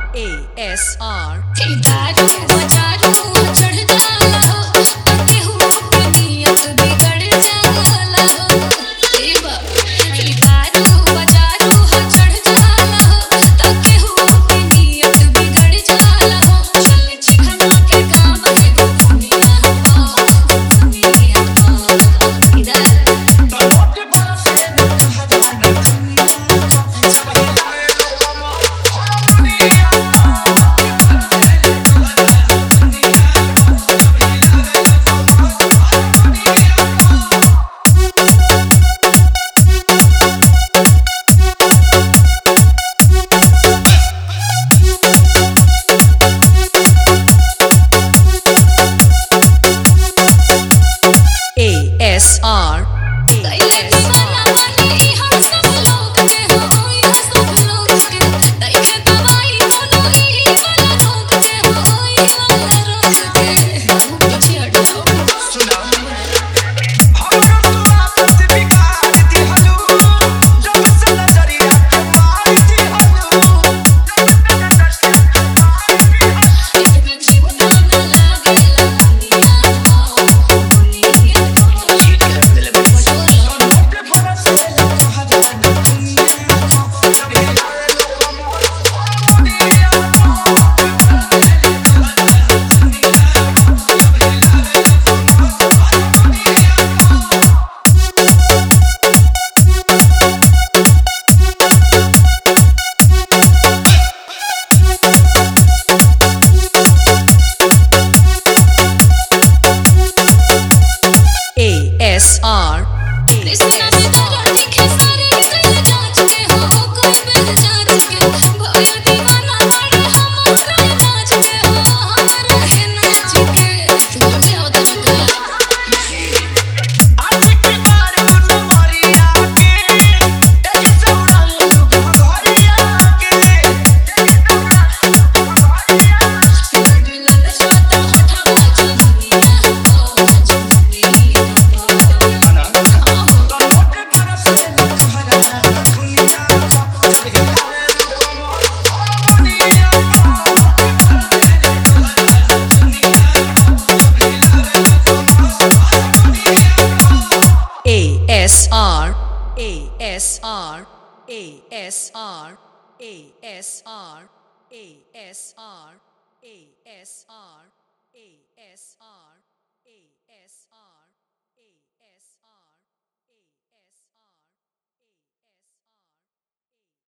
ASR दारू बजारू चढ़ जाला हो, केहू के नियत बिगड़ जाला हो। ए दारू बजारू चढ़ जाला हो, केहू के नियत बिगड़ जाला हो। चल चिकना के काम है दुनिया हो, इधर ASR कैले दीवाना बनी हम सब लोग के हो, यहाँ सब लोग के दैखे दवाई कोनो ही वाला रोग के हो, ई वाला रोग के पीछे हट जाओ। इतना जीवन ना लागेला दुनिया हो, दुनिया ASR कृष्णा में दर्द दिखे सारे दिल जांच के हो, कोई बिल जांच के भयो दीवाना बड़ा हमारा नाच के हो, हमारा है नाच के तुझे होता का ASR ASR ASR ASR ASR ASR ASR ASR